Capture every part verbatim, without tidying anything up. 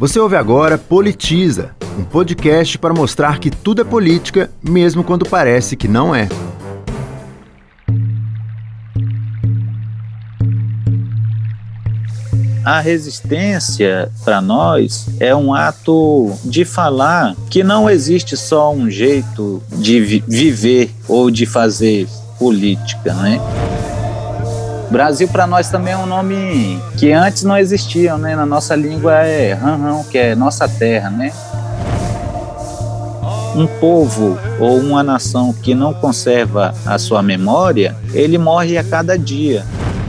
Você ouve agora Politiza, um podcast para mostrar que tudo é política, mesmo quando parece que não é. A resistência, para nós, é um ato de falar que não existe só um jeito de vi- viver ou de fazer política, né? Brasil, para nós, também é um nome que antes não existia, né? Na nossa língua é ranrão, que é nossa terra, né? Um povo ou uma nação que não conserva a sua memória, ele morre a cada dia.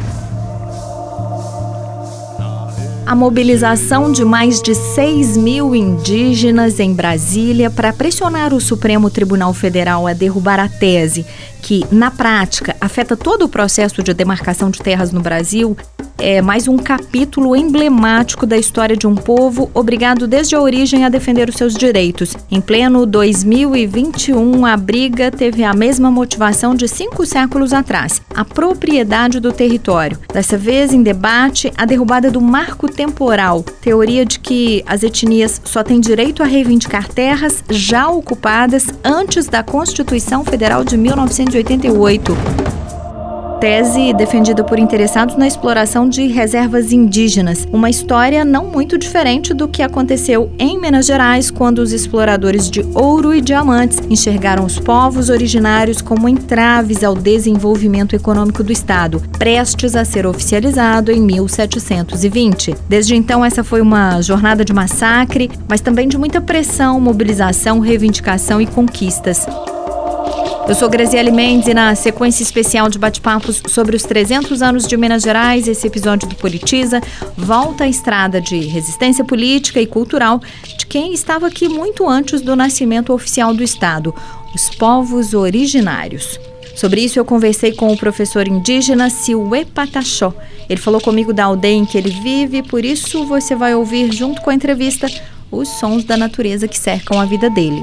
A mobilização de mais de seis mil indígenas em Brasília para pressionar o Supremo Tribunal Federal a derrubar a tese que, na prática, afeta todo o processo de demarcação de terras no Brasil, é mais um capítulo emblemático da história de um povo obrigado desde a origem a defender os seus direitos. Em pleno dois mil e vinte e um, a briga teve a mesma motivação de cinco séculos atrás, a propriedade do território. Dessa vez, em debate, a derrubada do marco temporal, teoria de que as etnias só têm direito a reivindicar terras já ocupadas antes da Constituição Federal de mil novecentos e oitenta e oito. Tese defendida por interessados na exploração de reservas indígenas. Uma história não muito diferente do que aconteceu em Minas Gerais, quando os exploradores de ouro e diamantes enxergaram os povos originários como entraves ao desenvolvimento econômico do estado, prestes a ser oficializado em mil setecentos e vinte. Desde então, essa foi uma jornada de massacre, mas também de muita pressão, mobilização, reivindicação e conquistas. Eu sou Graziele Mendes e na sequência especial de bate-papos sobre os trezentos anos de Minas Gerais, esse episódio do Politiza volta à estrada de resistência política e cultural de quem estava aqui muito antes do nascimento oficial do Estado, os povos originários. Sobre isso eu conversei com o professor indígena Siuê Pataxó. Ele falou comigo da aldeia em que ele vive, por isso você vai ouvir junto com a entrevista os sons da natureza que cercam a vida dele.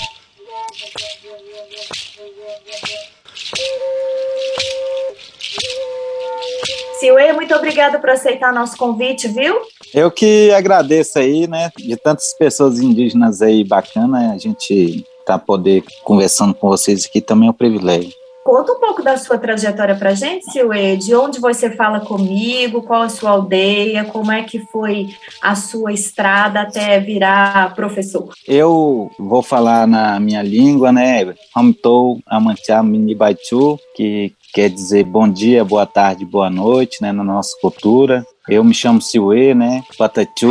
Siuê, muito obrigada por aceitar nosso convite, viu? Eu que agradeço aí, né? De tantas pessoas indígenas aí bacana, a gente tá poder conversando com vocês aqui também é um privilégio. Conta um pouco da sua trajetória pra gente, Siuê, de onde você fala comigo, qual a sua aldeia, como é que foi a sua estrada até virar professor? Eu vou falar na minha língua, né? Hamtou Amanchá Minibaichu, que quer dizer bom dia, boa tarde, boa noite, né, na nossa cultura. Eu me chamo Siuê, né, Patachu,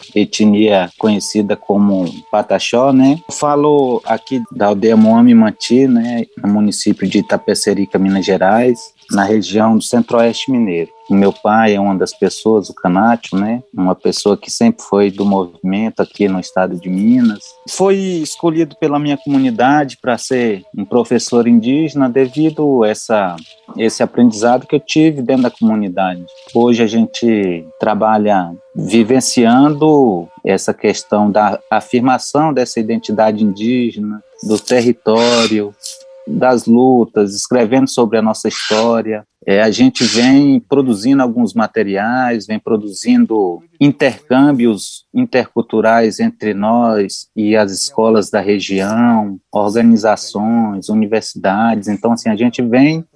etnia conhecida como Pataxó, né. Falo aqui da aldeia Moame Manti, né, no município de Itapecerica, Minas Gerais, na região do Centro-Oeste Mineiro. O meu pai é uma das pessoas, o Canátio, né? Uma pessoa que sempre foi do movimento aqui no estado de Minas. Foi escolhido pela minha comunidade para ser um professor indígena devido a essa, esse aprendizado que eu tive dentro da comunidade. Hoje a gente trabalha vivenciando essa questão da afirmação dessa identidade indígena, do território, das lutas, escrevendo sobre a nossa história. É, a gente vem produzindo alguns materiais, vem produzindo intercâmbios interculturais entre nós e as escolas da região, organizações, universidades. Então, assim, a gente vem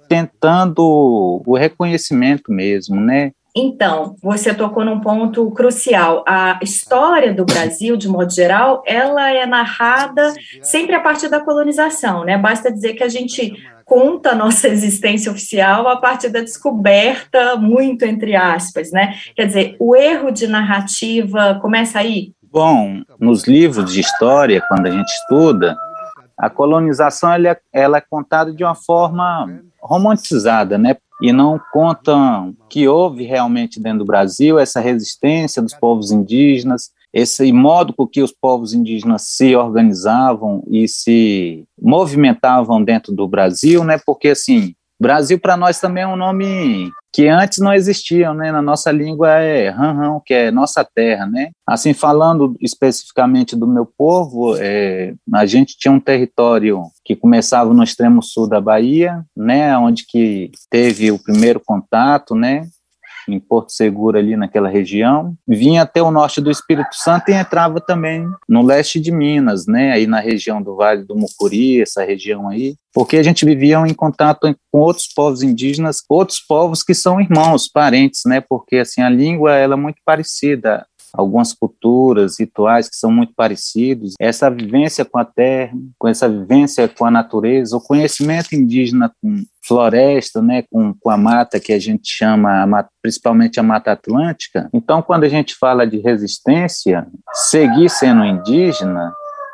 tentando o reconhecimento mesmo, né? Então, você tocou num ponto crucial. A história do Brasil, de modo geral, ela é narrada sempre a partir da colonização, né? Basta dizer que a gente conta a nossa existência oficial a partir da descoberta, muito entre aspas, né? Quer dizer, o erro de narrativa começa aí? Bom, nos livros de história, quando a gente estuda, a colonização ela é, ela é contada de uma forma romantizada, né? E não contam que houve realmente dentro do Brasil essa resistência dos povos indígenas, esse modo com que os povos indígenas se organizavam e se movimentavam dentro do Brasil, né? Porque, assim, Brasil para nós também é um nome que antes não existia, né? Na nossa língua é ranrão, que é nossa terra, né? Assim, falando especificamente do meu povo, é, a gente tinha um território que começava no extremo sul da Bahia, né? Onde que teve o primeiro contato, né? em Porto Seguro, ali naquela região, vinha até o norte do Espírito Santo e entrava também no leste de Minas, né, aí na região do Vale do Mucuri, essa região aí, porque a gente vivia em contato com outros povos indígenas, outros povos que são irmãos, parentes, né, porque assim, a língua ela é muito parecida, algumas culturas, rituais que são muito parecidos, essa vivência com a terra, com essa vivência com a natureza, o conhecimento indígena com floresta, né, com, com a mata que a gente chama, a mata, principalmente a Mata Atlântica. Então, quando a gente fala de resistência, seguir sendo indígena,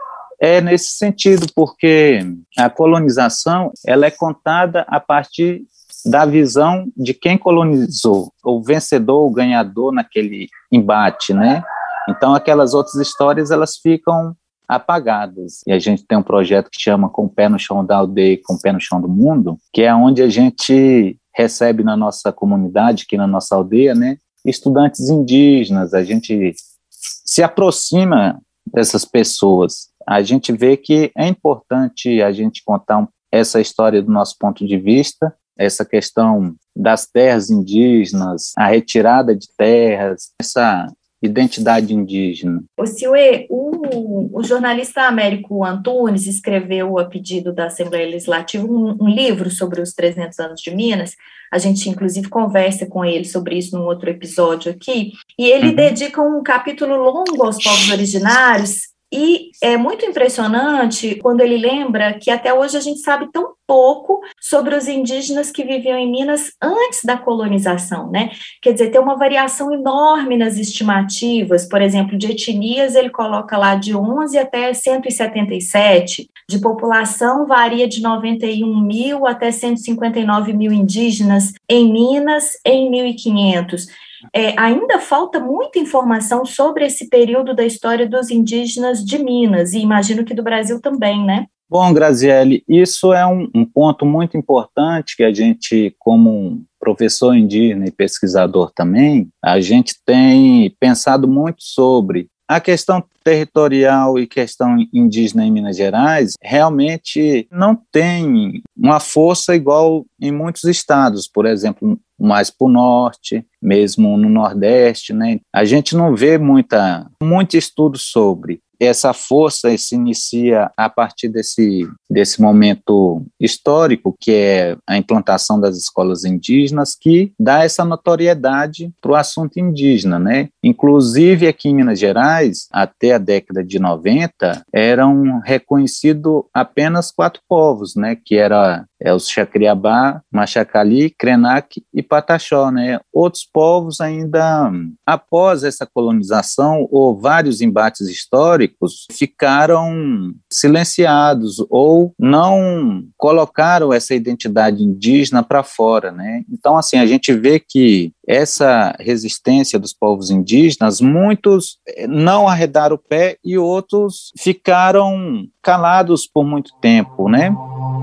é nesse sentido, porque a colonização ela é contada a partir da visão de quem colonizou, o vencedor, o ganhador naquele embate, né? Então, aquelas outras histórias, elas ficam apagadas. E a gente tem um projeto que chama Com o Pé no Chão da Aldeia, Com o Pé no Chão do Mundo, que é onde a gente recebe na nossa comunidade, aqui na nossa aldeia, né, estudantes indígenas, a gente se aproxima dessas pessoas. A gente vê que é importante a gente contar um, essa história do nosso ponto de vista, essa questão das terras indígenas, a retirada de terras, essa identidade indígena. O Siuê, o, o jornalista Américo Antunes escreveu, a pedido da Assembleia Legislativa, um, um livro sobre os trezentos anos de Minas. A gente, inclusive, conversa com ele sobre isso num outro episódio aqui, e ele uhum. dedica um capítulo longo aos povos originários. E é muito impressionante quando ele lembra que até hoje a gente sabe tão pouco sobre os indígenas que viviam em Minas antes da colonização, né? Quer dizer, tem uma variação enorme nas estimativas, por exemplo, de etnias ele coloca lá de onze até cento e setenta e sete, de população varia de noventa e um mil até cento e cinquenta e nove mil indígenas em Minas em mil e quinhentos. É, ainda falta muita informação sobre esse período da história dos indígenas de Minas, e imagino que do Brasil também, né? Bom, Graziele, isso é um, um ponto muito importante que a gente, como professor indígena e pesquisador também, a gente tem pensado muito sobre. A questão territorial e questão indígena em Minas Gerais realmente não tem uma força igual em muitos estados, por exemplo, mais para o norte, mesmo no nordeste, né? A gente não vê muita, muito estudo sobre. Essa força se inicia a partir desse, desse momento histórico, que é a implantação das escolas indígenas, que dá essa notoriedade para o assunto indígena, né? Inclusive, aqui em Minas Gerais, até a década de noventa, eram reconhecidos apenas quatro povos, né? Que era é, os Xacriabá, Machacali, Krenak e Pataxó, né? Outros povos ainda, após essa colonização, ou vários embates históricos, ficaram silenciados ou não colocaram essa identidade indígena para fora, né? Então, assim, a gente vê que essa resistência dos povos indígenas, muitos não arredaram o pé e outros ficaram calados por muito tempo, né?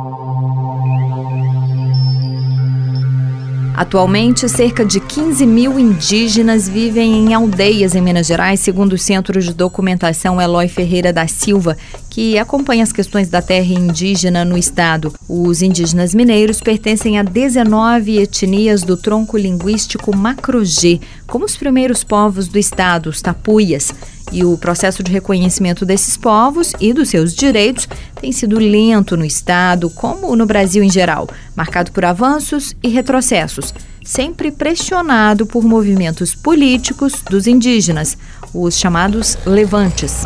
Atualmente, cerca de quinze mil indígenas vivem em aldeias em Minas Gerais, segundo o Centro de Documentação Eloy Ferreira da Silva, que acompanha as questões da terra indígena no estado. Os indígenas mineiros pertencem a dezenove etnias do tronco linguístico Macro-G, como os primeiros povos do estado, os tapuias. E o processo de reconhecimento desses povos e dos seus direitos tem sido lento no estado, como no Brasil em geral, marcado por avanços e retrocessos, sempre pressionado por movimentos políticos dos indígenas, os chamados levantes.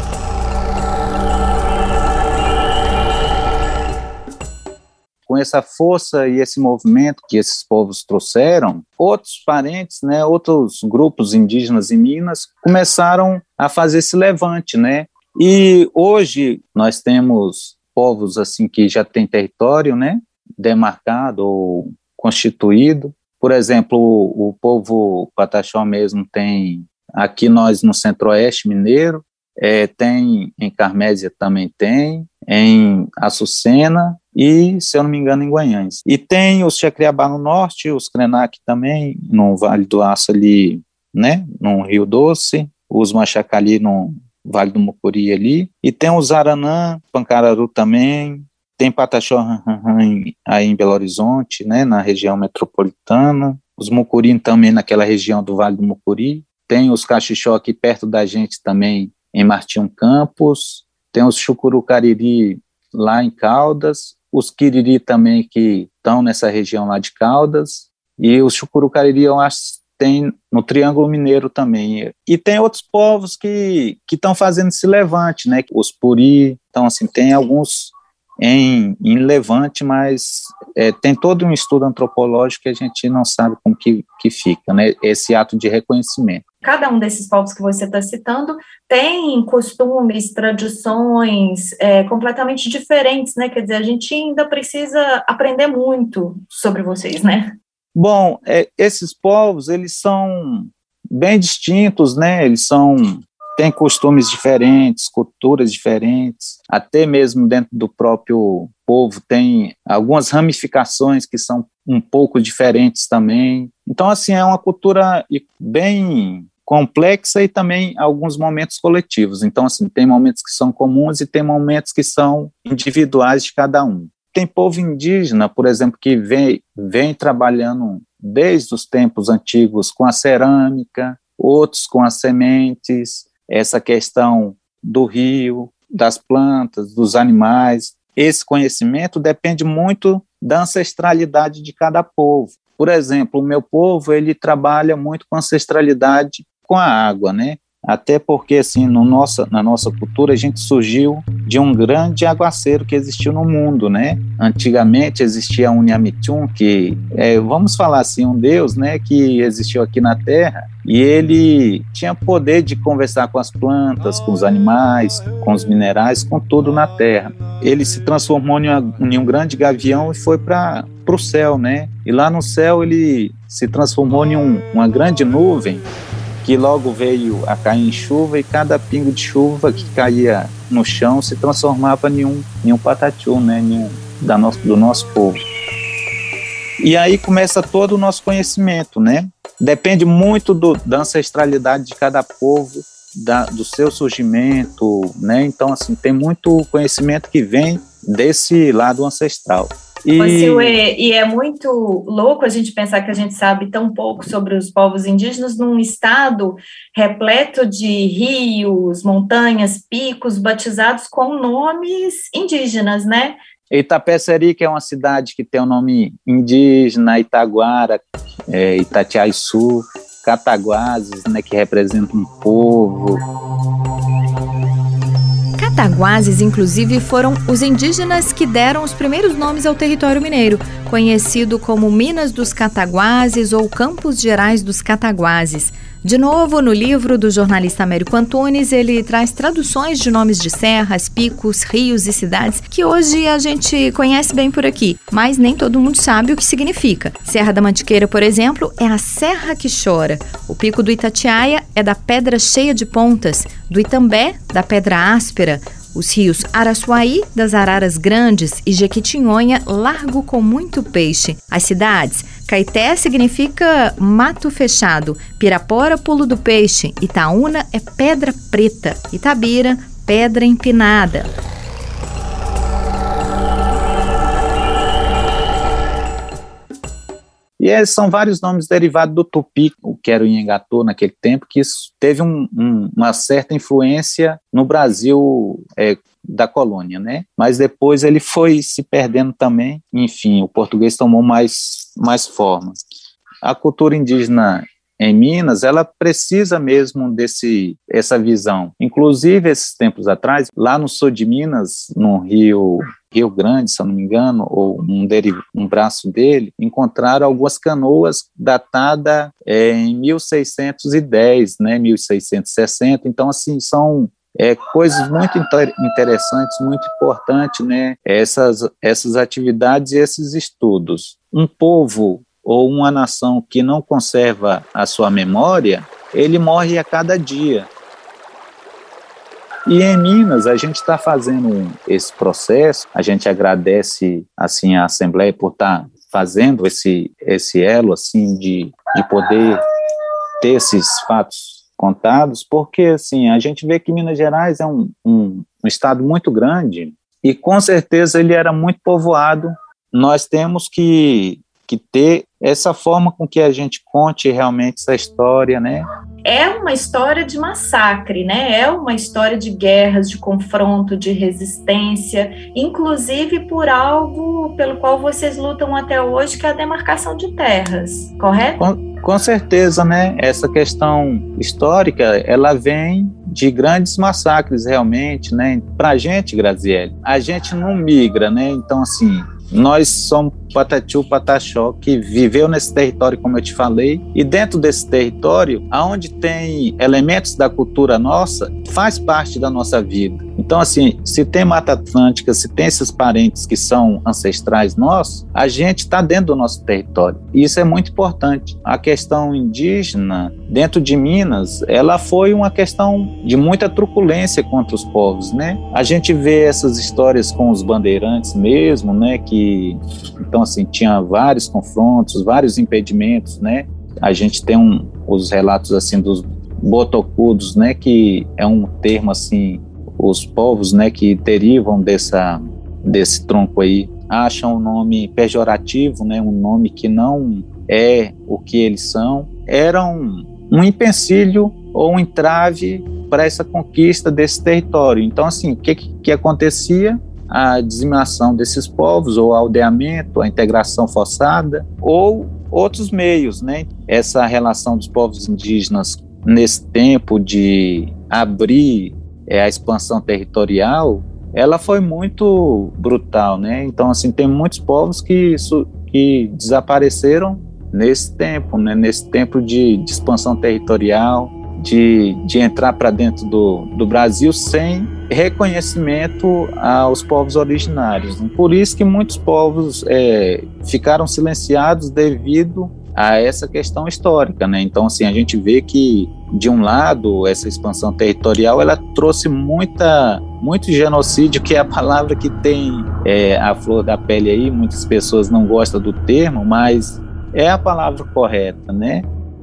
Com essa força e esse movimento que esses povos trouxeram, outros parentes, né, outros grupos indígenas em Minas começaram a fazer esse levante, né? E hoje nós temos povos assim que já têm território, né, demarcado ou constituído. Por exemplo, o, o povo Pataxó mesmo tem, aqui nós no Centro-Oeste Mineiro, é, tem em Carmésia também tem, em Açucena e, se eu não me engano, em Guanhães. E tem os Xacriabá no norte, os Krenak também, no Vale do Aço ali, né, no Rio Doce, os Machacali no Vale do Mucuri ali, e tem os Aranã, Pancararu também, tem Pataxó aí em Belo Horizonte, né, na região metropolitana, os Mucuri também naquela região do Vale do Mucuri, tem os Cachixó aqui perto da gente também em Martim Campos, tem os Chucurucariri lá em Caldas, os Quiriri também que estão nessa região lá de Caldas, e os Chucurucariri eu acho tem no Triângulo Mineiro também. E tem outros povos que que estão fazendo esse levante, né? Os Puri, então assim, tem alguns em, em levante, mas é, tem todo um estudo antropológico que a gente não sabe como que, que fica, né? Esse ato de reconhecimento. Cada um desses povos que você está citando tem costumes, tradições é, completamente diferentes, né? Quer dizer, a gente ainda precisa aprender muito sobre vocês, né? Bom, é, esses povos, eles são bem distintos, né? Eles são, têm costumes diferentes, culturas diferentes, até mesmo dentro do próprio povo tem algumas ramificações que são um pouco diferentes também. Então, assim, é uma cultura bem complexa e também alguns momentos coletivos. Então, assim, tem momentos que são comuns e tem momentos que são individuais de cada um. Tem povo indígena, por exemplo, que vem, vem trabalhando desde os tempos antigos com a cerâmica, outros com as sementes, essa questão do rio, das plantas, dos animais. Esse conhecimento depende muito da ancestralidade de cada povo. Por exemplo, o meu povo, ele trabalha muito com ancestralidade com a água, né? Até porque, assim, no nossa, na nossa cultura, a gente surgiu de um grande aguaceiro que existiu no mundo, né? Antigamente existia um Uniamitum, que, é, vamos falar assim, um deus, né, que existiu aqui na Terra, e ele tinha poder de conversar com as plantas, com os animais, com os minerais, com tudo na Terra. Ele se transformou em, uma, em um grande gavião e foi para o céu, né? E lá no céu ele se transformou em um, uma grande nuvem, que logo veio a cair em chuva, e cada pingo de chuva que caía no chão se transformava em um, em um patatiú, né, em um, da nosso, do nosso povo. E aí começa todo o nosso conhecimento, né? Depende muito do, da ancestralidade de cada povo, da, do seu surgimento, né? Então, assim, tem muito conhecimento que vem desse lado ancestral. E... Silê, e é muito louco a gente pensar que a gente sabe tão pouco sobre os povos indígenas num estado repleto de rios, montanhas, picos, batizados com nomes indígenas, né? Itapeceri, que é uma cidade que tem o um nome indígena, Itaguara, é, Itatiaçu, Cataguases, né, que representa um povo. Cataguases, inclusive, foram os indígenas que deram os primeiros nomes ao território mineiro, conhecido como Minas dos Cataguases ou Campos Gerais dos Cataguases. De novo, no livro do jornalista Américo Antunes, ele traz traduções de nomes de serras, picos, rios e cidades que hoje a gente conhece bem por aqui, mas nem todo mundo sabe o que significa. Serra da Mantiqueira, por exemplo, é a serra que chora. O pico do Itatiaia é da pedra cheia de pontas, do Itambé, da pedra áspera. Os rios Araçuaí, das araras grandes, e Jequitinhonha, largo com muito peixe. As cidades: Caeté significa mato fechado, Pirapora, pulo do peixe, Itaúna é pedra preta, Itabira, pedra empinada. E esses são vários nomes derivados do tupi, que era o Inhangatô naquele tempo, que isso teve um, um, uma certa influência no Brasil é, da colônia, né? Mas depois ele foi se perdendo também, enfim, o português tomou mais, mais forma. A cultura indígena em Minas, ela precisa mesmo desse, essa visão. Inclusive, esses tempos atrás, lá no sul de Minas, no Rio, Rio Grande, se eu não me engano, ou um, deriv- um braço dele, encontraram algumas canoas datadas é, em mil seiscentos e dez, né, mil seiscentos e sessenta. Então, assim, são é, coisas muito inter- interessantes, muito importantes, né, essas, essas atividades e esses estudos. Um povo ou uma nação que não conserva a sua memória, ele morre a cada dia. E em Minas, a gente está fazendo esse processo, a gente agradece assim, a Assembleia por estar tá fazendo esse, esse elo assim, de, de poder ter esses fatos contados, porque assim, a gente vê que Minas Gerais é um, um, um estado muito grande e com certeza ele era muito povoado. Nós temos que que ter essa forma com que a gente conte realmente essa história, né? É uma história de massacre, né? É uma história de guerras, de confronto, de resistência, inclusive por algo pelo qual vocês lutam até hoje, que é a demarcação de terras, correto? Com, com certeza, né? Essa questão histórica, ela vem de grandes massacres, realmente, né? Pra gente, Graziele, a gente não migra, né? Então, assim, nós somos Patatiu, Pataxó, que viveu nesse território, como eu te falei, e dentro desse território, aonde tem elementos da cultura nossa, faz parte da nossa vida. Então, assim, se tem Mata Atlântica, se tem esses parentes que são ancestrais nossos, a gente está dentro do nosso território. E isso é muito importante. A questão indígena, dentro de Minas, ela foi uma questão de muita truculência contra os povos, né? A gente vê essas histórias com os bandeirantes mesmo, né? Que, então, assim, tinha vários confrontos, vários impedimentos, né? A gente tem um, os relatos, assim, dos botocudos, né? Que é um termo, assim, os povos, né, que derivam dessa, desse tronco aí, acham um nome pejorativo, né, um nome que não é o que eles são, era um, um empecilho ou um entrave para essa conquista desse território. Então, assim, o que, que acontecia? A dizimação desses povos, ou aldeamento, a integração forçada, ou outros meios, né? Essa relação dos povos indígenas nesse tempo de abrir é, a expansão territorial, ela foi muito brutal, né? Então, assim, tem muitos povos que, que desapareceram nesse tempo, né? Nesse tempo de, de expansão territorial, de, de entrar para dentro do, do Brasil sem reconhecimento aos povos originários. Por isso que muitos povos é, ficaram silenciados devido a essa questão histórica, né? Então, assim, a gente vê que, de um lado, essa expansão territorial, ela trouxe muita, muito genocídio, que é a palavra que tem é, a flor da pele aí, muitas pessoas não gostam do termo, mas é a palavra correta, né?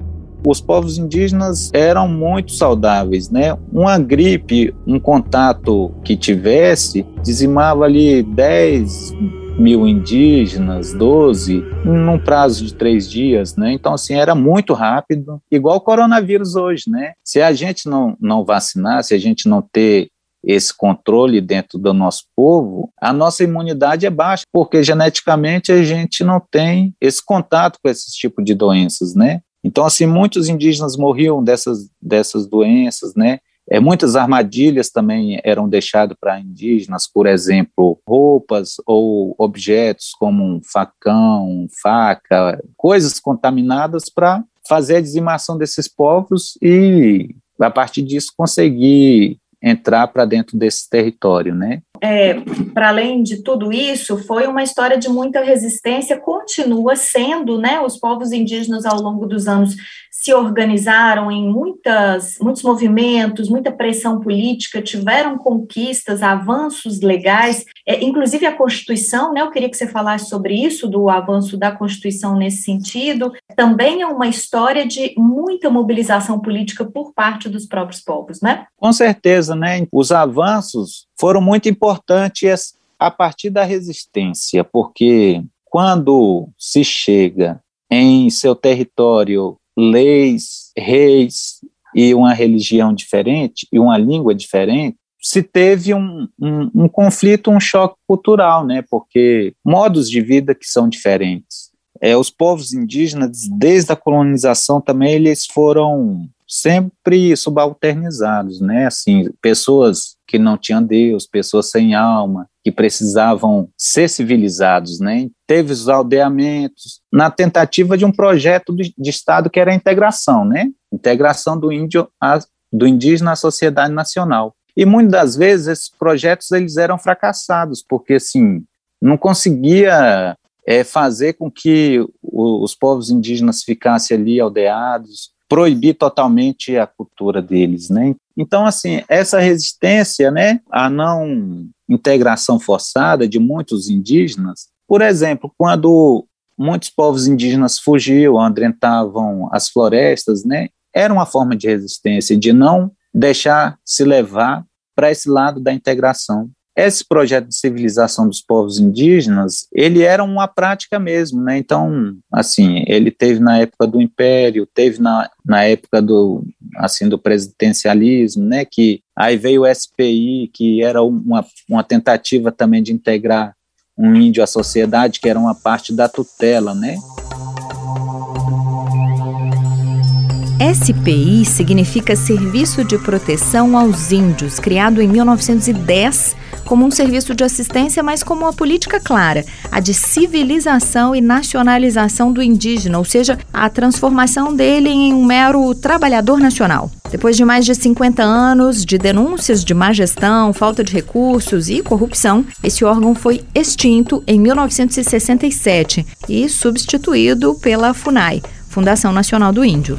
Os povos indígenas eram muito saudáveis, né? Uma gripe, um contato que tivesse, dizimava ali dez mil indígenas, doze, num prazo de três dias, né? Então, assim, era muito rápido, igual o coronavírus hoje, né? Se a gente não, não vacinar, se a gente não ter esse controle dentro do nosso povo, a nossa imunidade é baixa, porque geneticamente a gente não tem esse contato com esse tipo de doenças, né? Então, assim, muitos indígenas morriam dessas, dessas doenças, né? É, muitas armadilhas também eram deixadas para indígenas, por exemplo, roupas ou objetos como um facão, faca, coisas contaminadas para fazer a dizimação desses povos e, a partir disso, conseguir entrar para dentro desse território, né? É, para além de tudo isso, foi uma história de muita resistência, continua sendo, né? Os povos indígenas, ao longo dos anos, se organizaram em muitas, muitos movimentos, muita pressão política, tiveram conquistas, avanços legais, é, inclusive a Constituição, né? Eu queria que você falasse sobre isso, do avanço da Constituição nesse sentido. Também é uma história de muita mobilização política por parte dos próprios povos, né? Com certeza, né? Os avanços foram muito importantes a partir da resistência, porque quando se chega em seu território leis, reis e uma religião diferente e uma língua diferente, se teve um, um, um conflito, um choque cultural, né? Porque modos de vida que são diferentes. É, os povos indígenas, desde a colonização também, eles foram sempre subalternizados, né? Assim, pessoas que não tinham Deus, pessoas sem alma, que precisavam ser civilizados, né? Teve os aldeamentos, na tentativa de um projeto de, de Estado que era a integração, né? Integração do índio, a, do indígena à sociedade nacional. E muitas das vezes esses projetos eles eram fracassados, porque assim, não conseguia é, fazer com que o, os povos indígenas ficassem ali aldeados, proibir totalmente a cultura deles, né? Então, assim, essa resistência, né, à não integração forçada de muitos indígenas, por exemplo, quando muitos povos indígenas fugiam, adentravam as florestas, né, era uma forma de resistência, de não deixar se levar para esse lado da integração. esse projeto de civilização dos povos indígenas, ele era uma prática mesmo, né? Então, assim, ele teve na época do Império, teve na, na época do, assim, do presidencialismo, né? Que aí veio o S P I, que era uma, uma tentativa também de integrar um índio à sociedade, que era uma parte da tutela, né? S P I significa Serviço de Proteção aos Índios, criado em mil novecentos e dez como um serviço de assistência, mas com uma política clara, a de civilização e nacionalização do indígena, ou seja, a transformação dele em um mero trabalhador nacional. Depois de mais de cinquenta anos de denúncias de má gestão, falta de recursos e corrupção, esse órgão foi extinto em mil novecentos e sessenta e sete e substituído pela FUNAI, Fundação Nacional do Índio.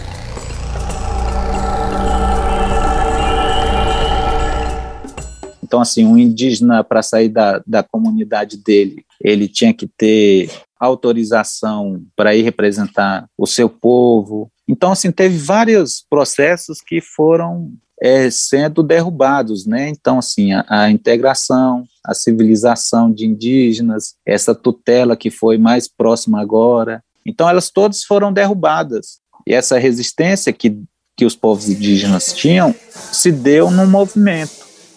Então, assim, um indígena, para sair da, da comunidade dele, ele tinha que ter autorização para ir representar o seu povo. Então, assim, teve vários processos que foram é, sendo derrubados, né? Então, assim, a, a integração, a civilização de indígenas, essa tutela que foi mais próxima agora. Então, elas todas foram derrubadas. E essa resistência que, que os povos indígenas tinham se deu num movimento.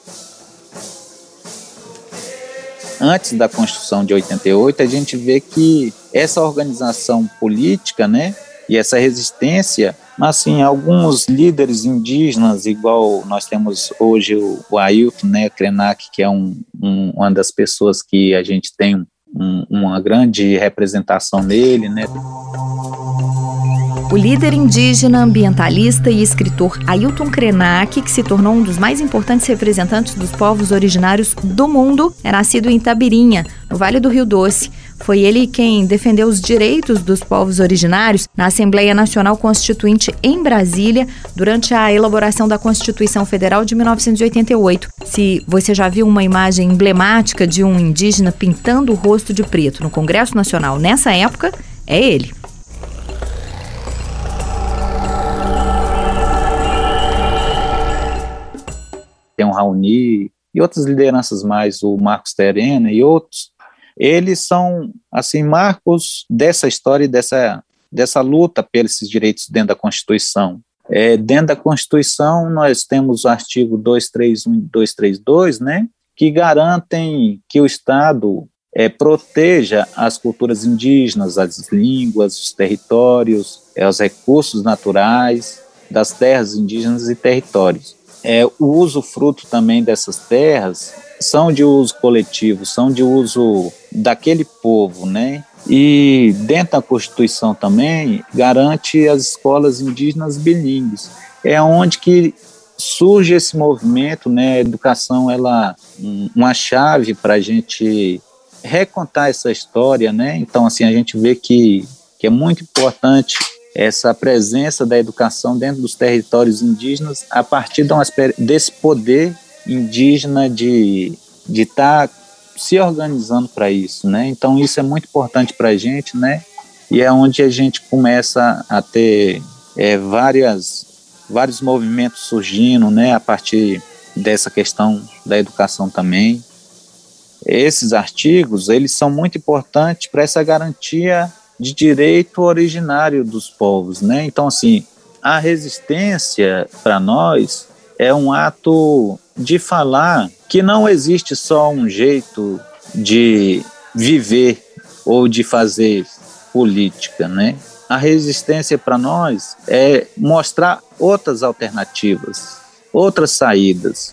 Antes da Constituição de oitenta e oito, a gente vê que essa organização política, né, e essa resistência, assim, alguns líderes indígenas, igual nós temos hoje o, o Ailton, né, Krenak, que é um, um, uma das pessoas que a gente tem um, uma grande representação nele, né. O líder indígena, ambientalista e escritor Ailton Krenak, que se tornou um dos mais importantes representantes dos povos originários do mundo, é nascido em Itabirinha, no Vale do Rio Doce. Foi ele quem defendeu os direitos dos povos originários na Assembleia Nacional Constituinte em Brasília, durante a elaboração da Constituição Federal de mil novecentos e oitenta e oito. Se você já viu uma imagem emblemática de um indígena pintando o rosto de preto no Congresso Nacional nessa época, é ele. Tem o Raoni e outras lideranças mais, o Marcos Terena e outros, eles são, assim, marcos dessa história e dessa, dessa luta pelos direitos dentro da Constituição. É, dentro da Constituição, nós temos o artigo duzentos e trinta e um e duzentos e trinta e dois, né, que garantem que o Estado é, proteja as culturas indígenas, as línguas, os territórios, é, os recursos naturais das terras indígenas e territórios. É, o uso fruto também dessas terras são de uso coletivo, são de uso daquele povo, né? E dentro da Constituição também garante as escolas indígenas bilíngues. É onde que surge esse movimento, né? A educação, ela uma chave para a gente recontar essa história, né? Então, assim, a gente vê que, que é muito importante essa presença da educação dentro dos territórios indígenas a partir desse poder indígena de de estar se organizando para isso, né? Então isso é muito importante para a gente, né? E é onde a gente começa a ter é, várias vários movimentos surgindo, né? A partir dessa questão da educação também. Esses artigos, eles são muito importantes para essa garantia de direito originário dos povos, né? Então, assim, a resistência para nós é um ato de falar que não existe só um jeito de viver ou de fazer política, né? A resistência para nós é mostrar outras alternativas, outras saídas.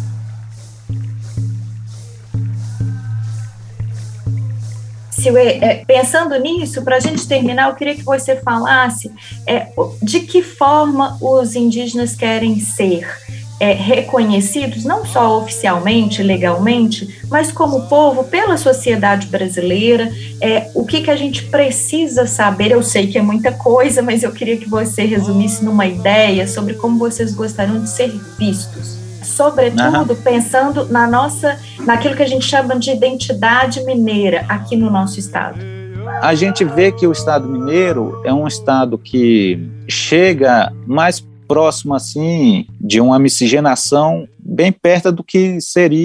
Siuê, pensando nisso, para a gente terminar, eu queria que você falasse é, de que forma os indígenas querem ser é, reconhecidos, não só oficialmente, legalmente, mas como povo, pela sociedade brasileira. É, o que, que a gente precisa saber? Eu sei que é muita coisa, mas eu queria que você resumisse numa ideia sobre como vocês gostariam de ser vistos. Sobretudo, uhum. pensando na nossa, naquilo que a gente chama de identidade mineira aqui no nosso estado. A gente vê que o estado mineiro é um estado que chega mais próximo assim de uma miscigenação bem perto do que seria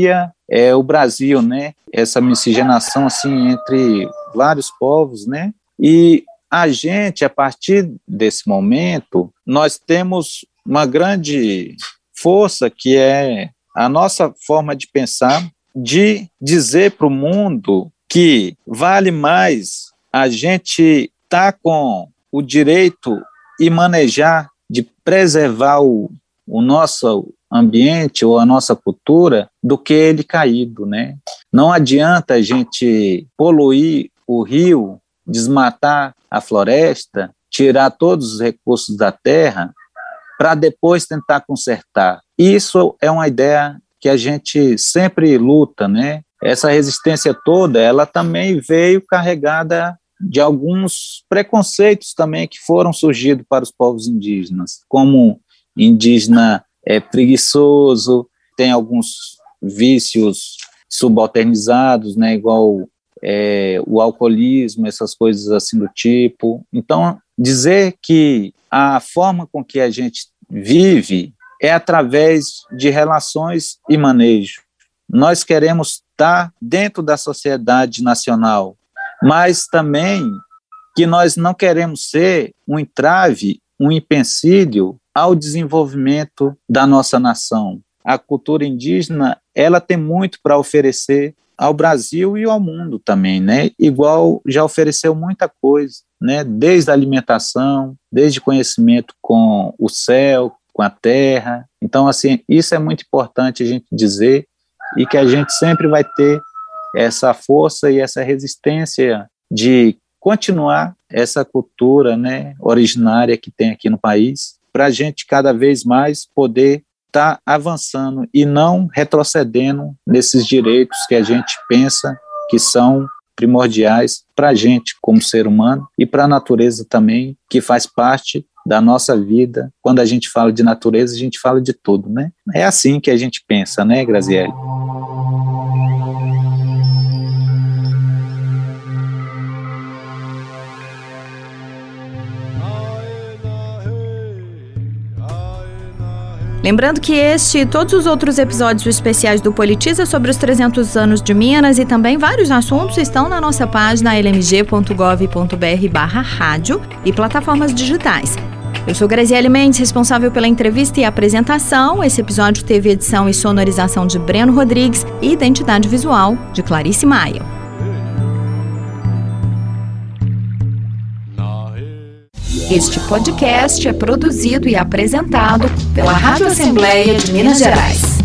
é o Brasil, né? Essa miscigenação assim entre vários povos, né? E a gente, a partir desse momento, nós temos uma grande força que é a nossa forma de pensar, de dizer para o mundo que vale mais a gente estar tá com o direito e manejar, de preservar o, o nosso ambiente ou a nossa cultura, do que ele caído, né? Não adianta a gente poluir o rio, desmatar a floresta, tirar todos os recursos da terra para depois tentar consertar. Isso é uma ideia que a gente sempre luta, né? Essa resistência toda, ela também veio carregada de alguns preconceitos também que foram surgindo para os povos indígenas, como indígena é preguiçoso, tem alguns vícios subalternizados, né, igual é, o alcoolismo, essas coisas assim do tipo. Então, dizer que a forma com que a gente vive é através de relações e manejo. Nós queremos estar dentro da sociedade nacional, mas também que nós não queremos ser um entrave, um empecilho ao desenvolvimento da nossa nação. A cultura indígena, ela tem muito para oferecer ao Brasil e ao mundo também, né? Igual já ofereceu muita coisa, né? Desde a alimentação, desde conhecimento com o céu, com a terra. Então, assim, isso é muito importante a gente dizer, e que a gente sempre vai ter essa força e essa resistência de continuar essa cultura, né, originária que tem aqui no país, para a gente cada vez mais poder estar tá avançando e não retrocedendo nesses direitos que a gente pensa que são primordiais para a gente como ser humano e para a natureza também, que faz parte da nossa vida. Quando a gente fala de natureza, a gente fala de tudo, né? É assim que a gente pensa, né, Graziele? Lembrando que este e todos os outros episódios especiais do Politiza sobre os trezentos anos de Minas e também vários assuntos estão na nossa página l m g ponto gov ponto b r barra rádio e plataformas digitais. Eu sou Graziele Mendes, responsável pela entrevista e apresentação. Esse episódio teve edição e sonorização de Breno Rodrigues e identidade visual de Clarice Maia. Este podcast é produzido e apresentado pela Rádio Assembleia de Minas Gerais.